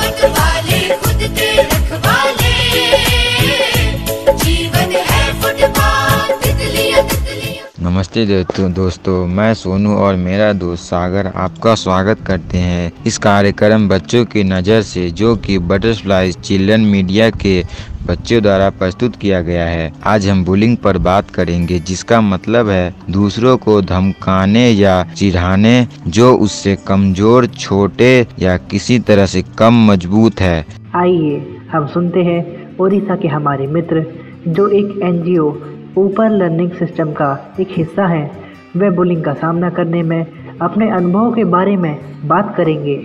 मतवाले खुद के रखवाले, जीवन है फुटबॉल, तितलियां तितलियां। नमस्ते दोस्तों, मैं सोनू और मेरा दोस्त सागर आपका स्वागत करते हैं इस कार्यक्रम बच्चों की नज़र से, जो कि बटरफ्लाई चिल्ड्रन मीडिया के बच्चों द्वारा प्रस्तुत किया गया है। आज हम बुलिंग पर बात करेंगे, जिसका मतलब है दूसरों को धमकाने या चिढ़ाने जो उससे कमजोर, छोटे या किसी तरह से कम मजबूत है। आइए हम सुनते हैं ओडिशा के हमारे मित्र जो एक NGO ऊपर लर्निंग सिस्टम का एक हिस्सा है, वे बुलिंग का सामना करने में अपने अनुभव के बारे में बात करेंगे।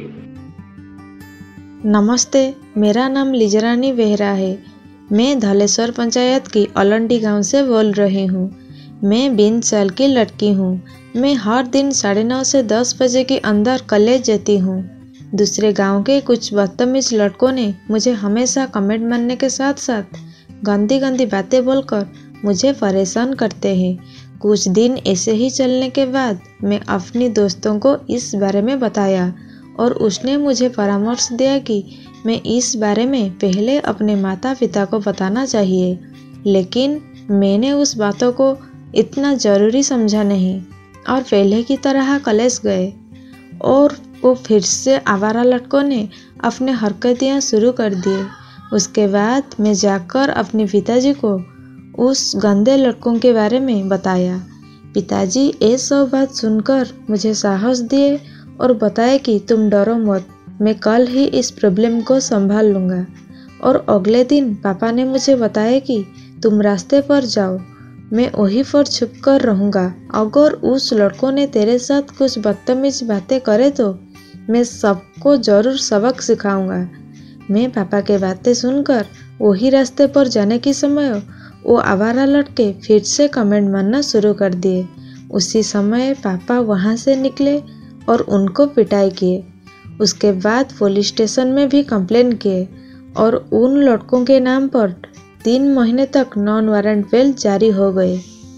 नमस्ते, मेरा नाम लिजरानी बेहरा है। मैं धलेश्वर पंचायत की अलंडी गांव से बोल रही हूँ। मैं 20 साल की लड़की हूँ। मैं हर दिन 9:30 से 10 बजे के अंदर कॉलेज जाती हूँ। दूसरे गांव के कुछ बदतमीज लड़कों ने मुझे हमेशा कमेंट मारने के साथ साथ गंदी गंदी बातें बोलकर मुझे परेशान करते हैं। कुछ दिन ऐसे ही चलने के बाद मैं अपनी दोस्तों को इस बारे में बताया और उसने मुझे परामर्श दिया कि मैं इस बारे में पहले अपने माता पिता को बताना चाहिए, लेकिन मैंने उस बातों को इतना ज़रूरी समझा नहीं और पहले की तरह कॉलेज गए और वो फिर से आवारा लड़कों ने अपने हरकतें शुरू कर दिए। उसके बाद मैं जाकर अपने पिताजी को उस गंदे लड़कों के बारे में बताया। पिताजी ये सब बात सुनकर मुझे साहस दिए और बताए कि तुम डरो मत, मैं कल ही इस प्रॉब्लम को संभाल लूँगा। और अगले दिन पापा ने मुझे बताया कि तुम रास्ते पर जाओ, मैं वहीं पर छुप कर रहूँगा। अगर उस लड़कों ने तेरे साथ कुछ बदतमीज बातें करे तो मैं सबको ज़रूर सबक सिखाऊंगा। मैं पापा के बातें सुनकर वही रास्ते पर जाने के समय वो आवारा लड़के फिर से कमेंट मारना शुरू कर दिए। उसी समय पापा वहाँ से निकले और उनको पिटाई किए। उसके बाद पुलिस स्टेशन में भी कंप्लेन किए और उन लड़कों के नाम पर 3 महीने तक नॉन वारंट बेल जारी हो गए।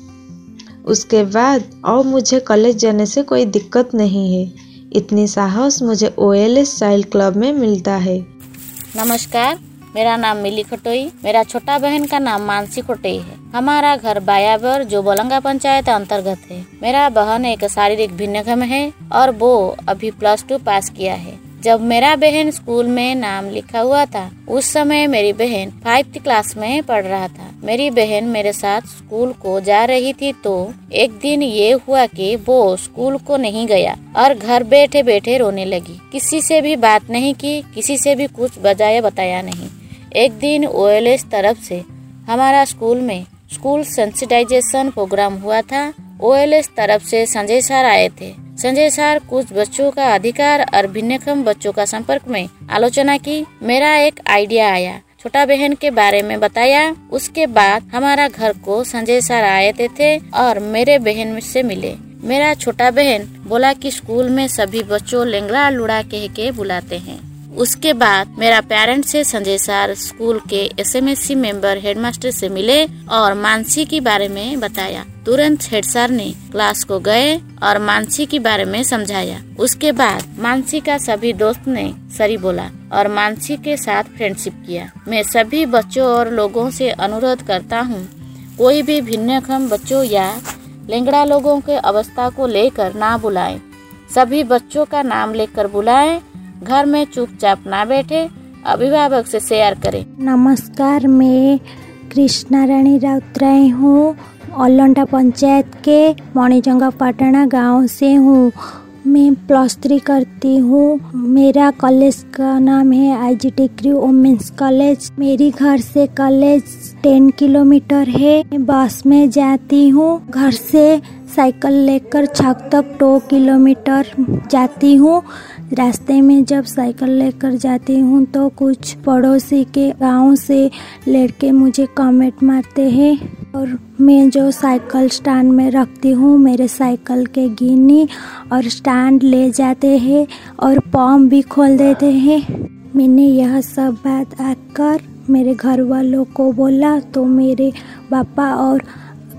उसके बाद अब मुझे कॉलेज जाने से कोई दिक्कत नहीं है। इतनी साहस मुझे OLS चाइल्ड क्लब में मिलता है। नमस्कार, मेरा नाम मिली खटोई। मेरा छोटा बहन का नाम मानसी खटोई है। हमारा घर बायाबर जो बोलंगा पंचायत अंतर्गत है। मेरा बहन एक शारीरिक भिन्नक्षम है और वो अभी +2 पास किया है। जब मेरा बहन स्कूल में नाम लिखा हुआ था, उस समय मेरी बहन 5th क्लास में पढ़ रहा था। मेरी बहन मेरे साथ स्कूल को जा रही थी तो एक दिन ये हुआ कि वो स्कूल को नहीं गया और घर बैठे बैठे रोने लगी। किसी से भी बात नहीं की, किसी से भी कुछ बताया नहीं। एक दिन OLS तरफ से हमारा स्कूल में स्कूल सेंसिटाइजेशन प्रोग्राम हुआ था। OLS तरफ से संजय सर आए थे। संजय सर कुछ बच्चों का अधिकार और भिन्नक्षम बच्चों का संपर्क में आलोचना की। मेरा एक आइडिया आया, छोटा बहन के बारे में बताया। उसके बाद हमारा घर को संजय सर आए थे और मेरे बहन से मिले। मेरा छोटा बहन बोला कि स्कूल में सभी बच्चों लेंगड़ा लुड़ा कह के बुलाते हैं। उसके बाद मेरा पेरेंट्स से संजय सर स्कूल के SMSC मेंबर हेडमास्टर से मिले और मानसी के बारे में बताया। तुरंत हेड सर ने क्लास को गए और मानसी के बारे में समझाया। उसके बाद मानसी का सभी दोस्त ने सरी बोला और मानसी के साथ फ्रेंडशिप किया। मैं सभी बच्चों और लोगों से अनुरोध करता हूँ, कोई भी भिन्नक्षम बच्चों या लेंगड़ा लोगों के अवस्था को लेकर ना बुलाएं। सभी बच्चों का नाम लेकर बुलाएं। घर में चुपचाप ना बैठे, अभिभावक से शेयर करें। नमस्कार, मैं कृष्णा रानी राउतराय हूँ। अलंडा पंचायत के मणिजंगा पाटना गांव से हूँ। मैं +3 करती हूँ। मेरा कॉलेज का नाम है IGT क्रू वुमेन्स कॉलेज। मेरी घर से कॉलेज 10 किलोमीटर है। मैं बस में जाती हूँ। घर से साइकिल लेकर छत तक 2 किलोमीटर जाती हूँ। रास्ते में जब साइकिल लेकर जाती हूँ तो कुछ पड़ोसी के गांव से लड़के मुझे कमेंट मारते हैं और मैं जो साइकिल स्टैंड में रखती हूँ, मेरे साइकिल के गिनी और स्टैंड ले जाते हैं और पंप भी खोल देते हैं। मैंने यह सब बात आकर मेरे घर वालों को बोला तो मेरे पापा और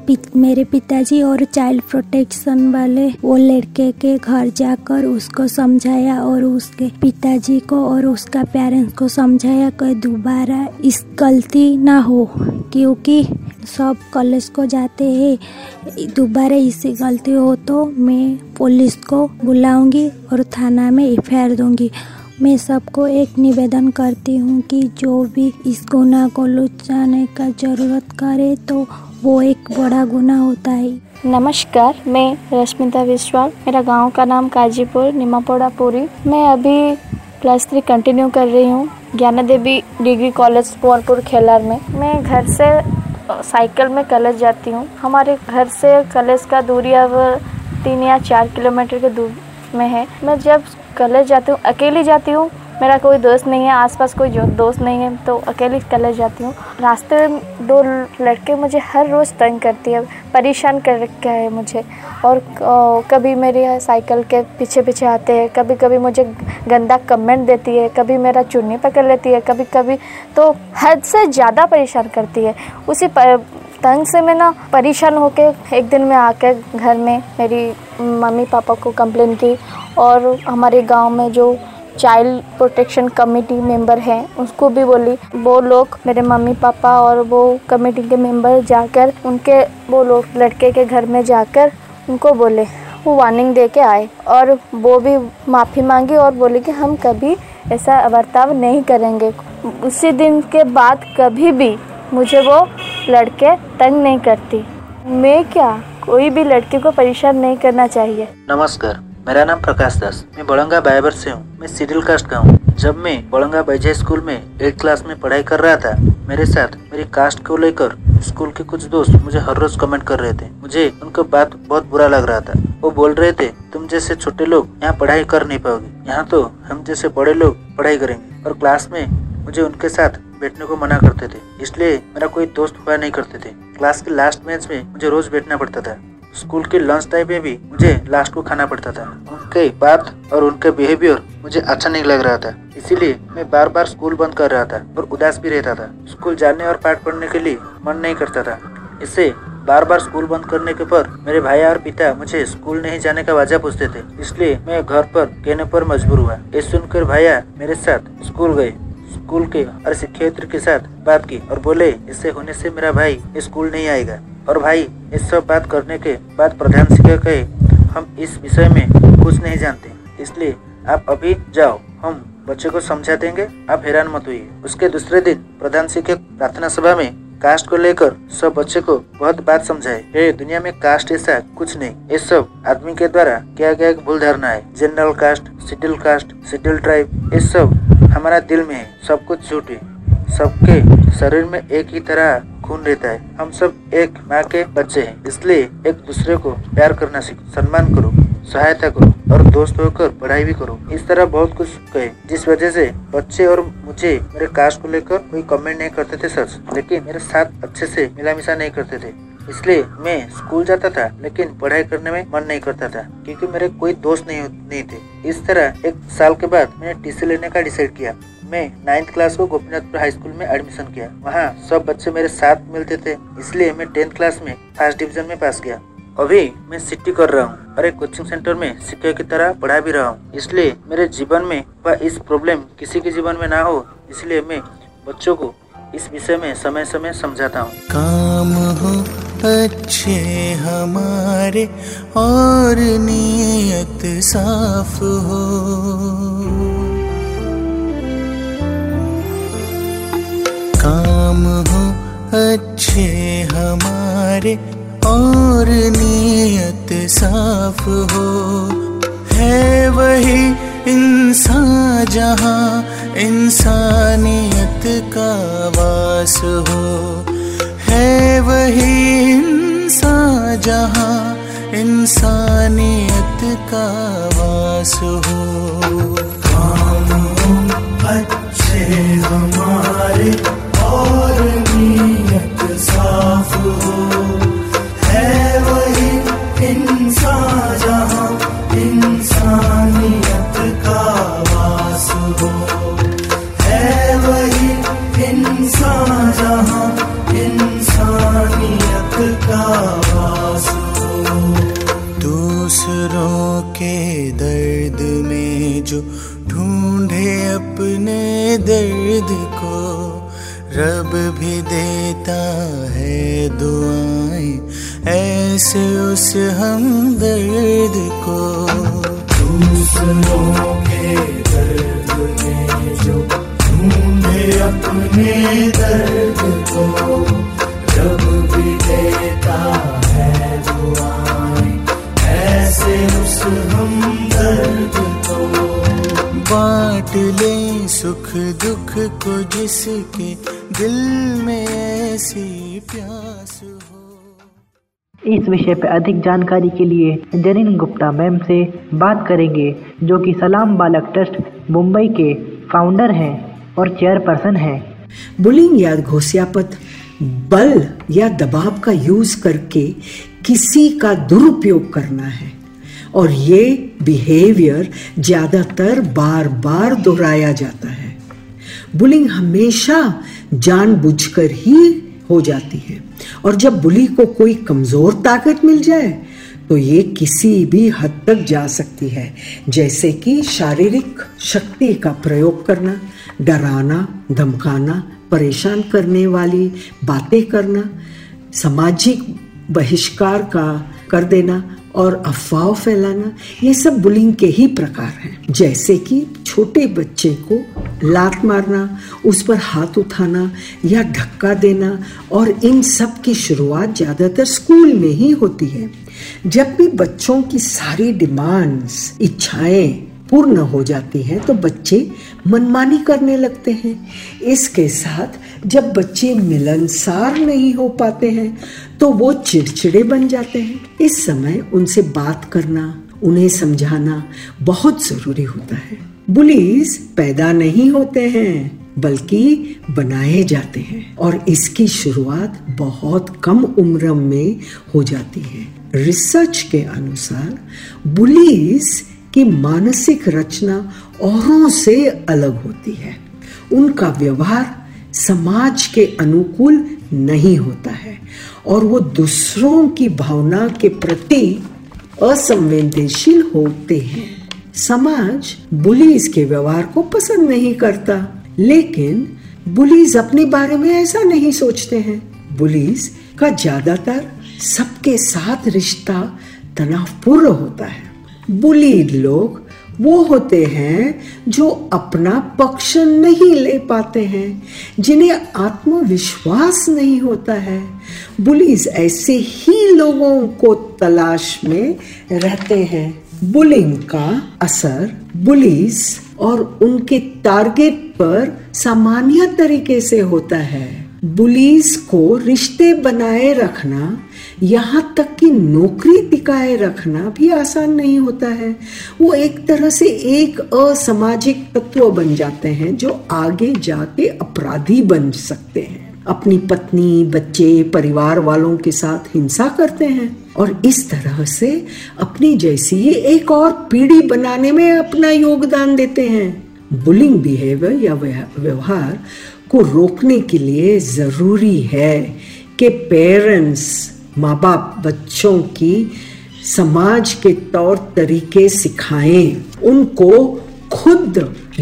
मेरे पिताजी और चाइल्ड प्रोटेक्शन वाले वो लड़के के घर जाकर उसको समझाया और उसके पिताजी को और उसका पेरेंट्स को समझाया कि दोबारा इस गलती ना हो, क्योंकि सब कॉलेज को जाते हैं। दोबारा इससे गलती हो तो मैं पुलिस को बुलाऊंगी और थाना में एफआईआर दूंगी। मैं सबको एक निवेदन करती हूँ कि जो भी इस गुनाह को लुचाने का जरूरत करे तो वो एक बड़ा गुनाह होता है। नमस्कार, मैं रश्मिता विश्वाल, मेरा गांव का नाम काजीपुर निमापोड़ा पुरी। मैं अभी +3 कंटिन्यू कर रही हूँ ज्ञाना देवी डिग्री कॉलेज पोनपुर खेलार में। मैं घर से साइकिल में कॉलेज जाती हूँ। हमारे घर से कॉलेज का दूरी अब 3 या 4 किलोमीटर के दूर में है। मैं जब कॉलेज जाती हूँ अकेली जाती हूँ, मेरा कोई दोस्त नहीं है, आसपास कोई दोस्त नहीं है, तो अकेली कॉलेज जाती हूँ। रास्ते में 2 लड़के मुझे हर रोज़ तंग करती है, परेशान कर रखा है मुझे। और कभी मेरी साइकिल के पीछे पीछे आते हैं, कभी कभी मुझे गंदा कमेंट देती है, कभी मेरा चुन्नी पकड़ लेती है, कभी कभी तो हद से ज़्यादा परेशान करती है। उसी तंग से मैं ना परेशान होके एक दिन मैं आके घर में मेरी मम्मी पापा को कंप्लेन की और हमारे गांव में जो चाइल्ड प्रोटेक्शन कमेटी मेंबर हैं उसको भी बोली। वो लोग मेरे मम्मी पापा और वो कमेटी के मेंबर जाकर उनके वो लोग लड़के के घर में जाकर उनको बोले, वो वार्निंग दे के आए और वो भी माफ़ी मांगी और बोले कि हम कभी ऐसा बर्ताव नहीं करेंगे। उसी दिन के बाद कभी भी मुझे वो लड़के तंग नहीं करती। मैं क्या, कोई भी लड़के को परेशान नहीं करना चाहिए। नमस्कार, मेरा नाम प्रकाश दास, मैं बड़ंगा बायबर से हूँ। मैं शेड्यूल कास्ट का हूँ। जब मैं बड़ंगा बाइजे स्कूल में 8th क्लास में पढ़ाई कर रहा था, मेरे साथ मेरी कास्ट को लेकर स्कूल के कुछ दोस्त मुझे हर रोज कमेंट कर रहे थे। मुझे उनका बात बहुत बुरा लग रहा था। वो बोल रहे थे, तुम जैसे छोटे लोग यहाँ पढ़ाई कर नहीं पाओगे, यहाँ तो हम जैसे बड़े लोग पढ़ाई करेंगे। और क्लास में मुझे उनके साथ बैठने को मना करते थे, इसलिए मेरा कोई दोस्त हुआ नहीं करते थे। क्लास के लास्ट बेंच में मुझे रोज बैठना पड़ता था। स्कूल के लंच टाइम में भी मुझे लास्ट को खाना पड़ता था। उनके बात और उनके बिहेवियर मुझे अच्छा नहीं लग रहा था, इसीलिए मैं बार बार स्कूल बंद कर रहा था और उदास भी रहता था। स्कूल जाने और पाठ पढ़ने के लिए मन नहीं करता था। इससे बार बार स्कूल बंद करने के पर मेरे भाई और पिता मुझे स्कूल नहीं जाने का वजह पूछते थे, इसलिए मैं घर पर कहने पर मजबूर हुआ। ये सुनकर भैया मेरे साथ स्कूल गए। स्कूल के और शिक्षक के साथ बात की और बोले, इससे होने से मेरा भाई स्कूल नहीं आएगा। और भाई इस सब बात करने के बाद प्रधान शिक्षक कहे, हम इस विषय में कुछ नहीं जानते, इसलिए आप अभी जाओ, हम बच्चे को समझा देंगे, आप हैरान मत होइए। उसके दूसरे दिन प्रधान शिक्षक प्रार्थना सभा में कास्ट को लेकर सब बच्चे को बहुत बात समझाए। दुनिया में कास्ट ऐसा कुछ नहीं, ये सब आदमी के द्वारा क्या क्या एक भूल धारणा है। जनरल कास्ट, शेड्यूल ट्राइब, ये सब हमारा दिल में है, सब कुछ झूठ है। सबके शरीर में एक ही तरह खून रहता है। हम सब एक माँ के बच्चे हैं, इसलिए एक दूसरे को प्यार करना सीखो, सम्मान करो, सहायता करो और दोस्त होकर पढ़ाई भी करो। इस तरह बहुत कुछ कहे, जिस वजह से बच्चे और मुझे मेरे कास्ट को लेकर कोई कमेंट नहीं करते थे सच, लेकिन मेरे साथ अच्छे से मिलामिशा नहीं करते थे। इसलिए मैं स्कूल जाता था लेकिन पढ़ाई करने में मन नहीं करता था, क्योंकि मेरे कोई दोस्त नहीं थे। इस तरह 1 साल के बाद मैंने टीसी लेने का डिसाइड किया। मैं 9th क्लास को गोपीनाथपुर हाई स्कूल में एडमिशन किया। वहाँ सब बच्चे मेरे साथ मिलते थे, इसलिए मैं 10th क्लास में फर्स्ट डिवीजन में पास किया। अभी मैं सिटी कर रहा हूँ और एक कोचिंग सेंटर में शिक्षक की तरह पढ़ा भी रहा हूँ। इसलिए मेरे जीवन में इस प्रॉब्लम किसी के जीवन में ना हो, इसलिए मैं बच्चों को इस विषय में समय समय समझाता हूँ। काम हो अच्छे हमारे और नीयत साफ हो, काम हो अच्छे हमारे और नीयत साफ हो। है वही इंसान जहाँ इंसानियत का वास हो, है वही इंसान जहाँ इंसानियत का वास हो। काम हो अच्छे हमारे और नीयत साफ हो, है वही इंसान जहाँ इंसानियत का वास हो, है वही इंसान जहाँ इंसानियत का दर्द को रब भी देता है दुआएं ऐसे उस हमदर्द को। दूसरों के दर्द में जो ढूंढे अपने दर्द को रब भी देता है दुआएं ऐसे उस हमदर्द को। बांट ले सुख दुख को जिसके दिल में ऐसी प्यास हो। इस विषय पर अधिक जानकारी के लिए जरीन गुप्ता मैम से बात करेंगे, जो कि सलाम बालक ट्रस्ट मुंबई के फाउंडर हैं और चेयरपर्सन हैं। बुलिंग या घोषयापद बल या दबाव का यूज करके किसी का दुरुपयोग करना है और ये बिहेवियर ज्यादातर बार बार दोहराया जाता है। बुलिंग हमेशा जानबूझकर ही हो जाती है और जब बुली को कोई कमजोर ताकत मिल जाए तो ये किसी भी हद तक जा सकती है, जैसे कि शारीरिक शक्ति का प्रयोग करना, डराना, धमकाना, परेशान करने वाली बातें करना, सामाजिक बहिष्कार का कर देना और अफवाह फैलाना। ये सब बुलिंग के ही प्रकार हैं, जैसे कि छोटे बच्चे को लात मारना, उस पर हाथ उठाना या धक्का देना, और इन सब की शुरुआत ज्यादातर स्कूल में ही होती है। जब भी बच्चों की सारी डिमांड्स, इच्छाएं पूर्ण हो जाती हैं तो बच्चे मनमानी करने लगते हैं। इसके साथ जब बच्चे मिलनसार नहीं हो पाते हैं तो वो चिड़चिड़े बन जाते हैं। इस समय उनसे बात करना, उन्हें समझाना बहुत जरूरी होता है। बुलीज पैदा नहीं होते हैं बल्कि बनाए जाते हैं और इसकी शुरुआत बहुत कम उम्र में हो जाती है। रिसर्च के अनुसार बुलीज की मानसिक रचना औरों से अलग होती है। उनका व्यवहार समाज के अनुकूल नहीं होता है और वो दूसरों की भावना के प्रति असंवेदनशील होते हैं। समाज बुलीज के व्यवहार को पसंद नहीं करता, लेकिन बुलीज अपने बारे में ऐसा नहीं सोचते हैं। बुलीज का ज्यादातर सबके साथ रिश्ता तनावपूर्ण होता है। बुलीड लोग वो होते हैं जो अपना पक्ष नहीं ले पाते हैं, जिन्हें आत्मविश्वास नहीं होता है। बुलीज ऐसे ही लोगों को तलाश में रहते हैं। बुलिंग का असर बुलीज और उनके टारगेट पर सामान्य तरीके से होता है। बुलीज को रिश्ते बनाए रखना, यहाँ तक कि नौकरी टिकाए रखना भी आसान नहीं होता है। वो एक तरह से एक असामाजिक तत्व बन जाते हैं जो आगे जाके अपराधी बन सकते हैं। अपनी पत्नी, बच्चे, परिवार वालों के साथ हिंसा करते हैं और इस तरह से अपनी जैसी एक और पीढ़ी बनाने में अपना योगदान देते हैं। बुलिंग बिहेवियर या व्यवहार को रोकने के लिए जरूरी है कि पेरेंट्स, माँ बाप बच्चों की समाज के तौर तरीके सिखाएं, उनको खुद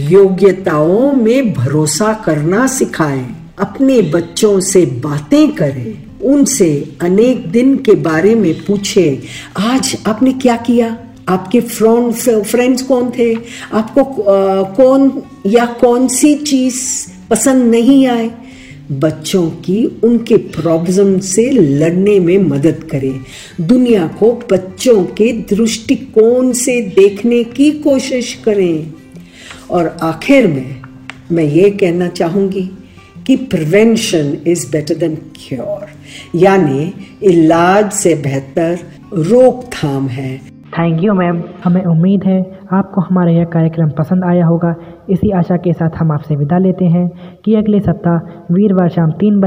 योग्यताओं में भरोसा करना सिखाएं, अपने बच्चों से बातें करें, उनसे अनेक दिन के बारे में पूछे। आज आपने क्या किया? आपके फ्रेंड्स कौन थे? आपको कौन या कौन सी चीज पसंद नहीं आए? बच्चों की उनके प्रॉब्लम से लड़ने में मदद करें। दुनिया को बच्चों के दृष्टिकोण से देखने की कोशिश करें। और आखिर में मैं ये कहना चाहूँगी कि prevention is better than cure, यानी इलाज से बेहतर रोकथाम है। Thank you ma'am. हमें उम्मीद है आपको हमारा यह कार्यक्रम पसंद आया होगा। इसी आशा के साथ हम आपसे विदा लेते हैं कि अगले सप्ताह वीरवार शाम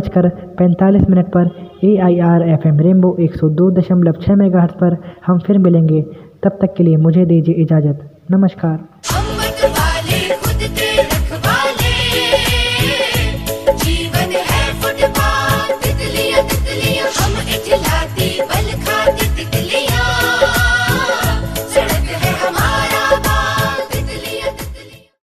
3:45 पर AIR FM रेनबो 102.6 मेगाहर्ट्ज़ पर हम फिर मिलेंगे। तब तक के लिए मुझे दीजिए इजाज़त। नमस्कार।